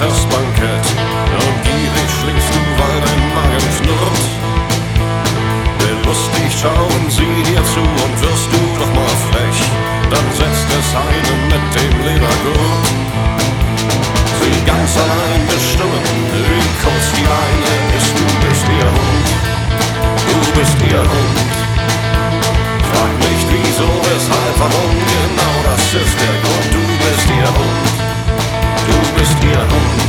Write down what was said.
Bankett und gierig schlingst du, weil dein Magen knurrt. Belustig schauen sie dir zu und wirst du doch mal frech, dann setzt es einen mit dem Ledergurt. Sie ganz allein bestimmen, wie kurz die Leine ist, du bist ihr Hund, du bist ihr Hund. Frag nicht wieso, weshalb, warum, genau das ist der Grund, du bist ihr Hund, du bist ihr Hund.